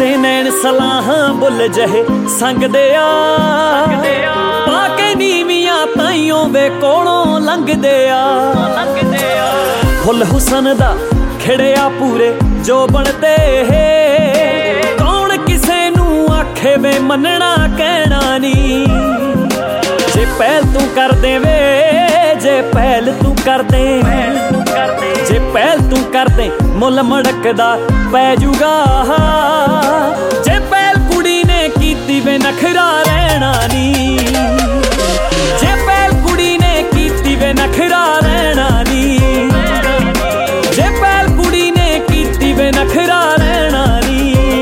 ਤੇਰੇ ਨੈਣ ਸਲਾਹਾਂ ਬੁੱਲ ਜਹੇ ਸੰਗਦੇ ਆ ਪਾ ਕੇ ਨੀਵੀਆਂ ਤਾਈਓ ਵੇ ਕੋਲੋਂ ਲੰਘਦੇ ਆ ਫੁੱਲ ਹੁਸਨ ਦਾ ਖਿੜਿਆ ਪੂਰੇ ਜੋ ਬਣਦੇ ਕੌਣ ਕਿਸੇ ਨੂੰ ਆਖੇ ਵੇ ਮੰਨਣਾ ਕਹਿਣਾ ਨੀ ਜੇ ਪਹਿਲ ਤੂੰ ਕਰ ਦੇਵੇ ਜੇ ਪਹਿਲ ਤੂੰ ਕਰ ਦੇ ਜੇ ਪਹਿਲ ਤੂੰ ਕਰਦੇ ਮੁੱਲ ਮੜਕਦਾ ਪੈ ਜੂਗਾ ਜੇ ਪਹਿਲ ਕੁੜੀ ਨੇ ਕੀਤੀ ਵੇ ਨਖਰਾ ਰਹਿਣਾ ਨੀ ਜੇ ਪਹਿਲ ਕੁੜੀ ਨੇ ਕੀਤੀ ਵੇ ਨਖਰਾ ਰਹਿਣਾ ਨੀ ਜੇ ਪਹਿਲ ਕੁੜੀ ਨੇ ਕੀਤੀ ਵੇ ਨਖਰਾ ਰਹਿਣਾ ਨੀ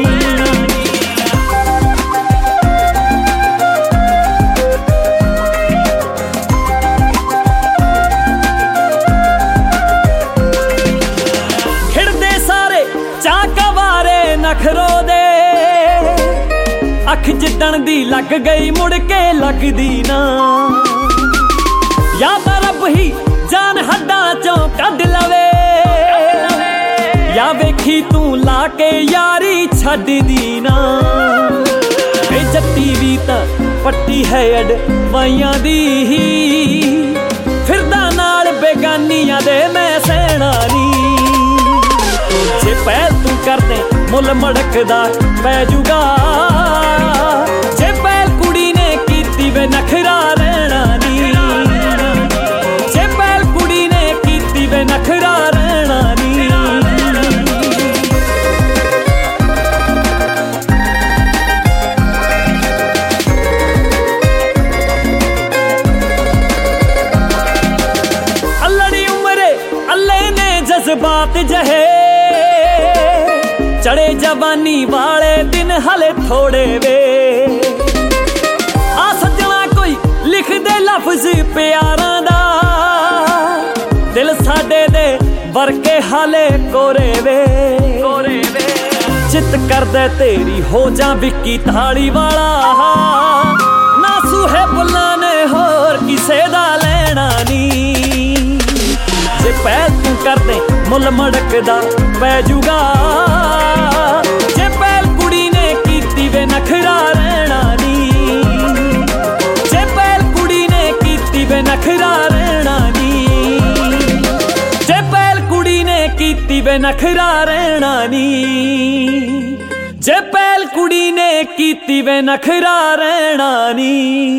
ਨਖਰੋ ਦੇ ਅੱਖ ਜਿੱਦਣ ਦੀ ਲੱਗ ਗਈ ਮੁੜ ਕੇ ਲੱਗਦੀ ਨਾ ਜਾਂ ਤਾਂ ਰੱਬ ਹੀ ਜਾਨ ਹੱਡਾਂ ਚੋਂ ਕੱਢ ਲਵੇ ਜਾਂ ਵੇਖੀ ਤੂੰ ਲਾ ਕੇ ਯਾਰੀ ਛੱਡਦੀ ਨਾ ਵੇ ਜੱਟੀ ਵੀ ਤਾਂ ਪੱਟੀ ਹੈ ਅਡ ਵਾਈਆਂ ਦੀ ਫਿਰਦਾ ਨਾਲ ਬੇਗਾਨੀਆਂ ਦੇ ਮੈਂ ਸਹਿਣਾ ਨੀ ਜੇ ਪਹਿਲ ਤੂੰ ਕਰਦੇ ਮੁੱਲ ਮੜਕਦਾ ਪੈ ਜੂਗਾ ਜੇ ਪਹਿਲ ਕੁੜੀ ਨੇ ਕੀਤੀ ਵੇ ਨਖਰਾ ਰਹਿਣਾ ਨੀ ਜੇ ਪਹਿਲ ਕੁੜੀ ਨੇ ਕੀਤੀ ਵੇ ਨਖਰਾ ਰਹਿਣਾ ਨੀ ਅੱਲੜੀ ਉਮਰੇ ਅੱਲੇ ਨੇ ਜਜ਼ਬਾਤ ਜਹੇ ਚੜੇ ਜਵਾਨੀ ਵਾਲੇ ਦਿਨ ਹਲੇ ਥੋੜੇ ਵੇ ਆ ਸੱਜਣਾ ਕੋਈ ਲਿਖਦੇ ਲਫ਼ਜ਼ ਪਿਆਰਾਂ ਦਾ ਦਿਲ ਸਾਡੇ ਦੇ ਵਰਕੇ ਹਾਲੇ ਕੋਰੇ ਵੇ ਚਿੱਤ ਕਰਦਾ ਤੇਰੀ ਹੋ ਜਾ ਵਿੱਕੀ ਥਾਲੀ ਵਾਲਾ ਨਾ ਸੂਹੇ ਬੁੱਲਾਂ ਨੇ ਹੋਰ ਕਿਸੇ ਦਾ ਲੈਣਾ ਨੀ ਜੇ ਪਹਿਲ ਤੂੰ ਕਰਦੇ ਮੁੱਲ ਮੜਕਦਾ ਪੈ ਜੂਗਾ ਜੇ ਪਹਿਲ ਕੁੜੀ ਨੇ ਕੀਤੀ ਵੇ ਨਖਰਾ ਰਹਿਣਾ ਨੀ ਜੇ ਪਹਿਲ ਕੁੜੀ ਨੇ ਕੀਤੀ ਵੇ ਨਖਰਾ ਰਹਿਣਾ ਨੀ ਜੇ ਪਹਿਲ ਕੁੜੀ ਨੇ ਕੀਤੀ ਵੇ ਨਖਰਾ ਰਹਿਣਾ ਨੀ ਜੇ ਪਹਿਲ ਕੁੜੀ ਨੇ ਕੀਤੀ ਵੇ ਨਖਰਾ ਰਹਿਣਾ ਨੀ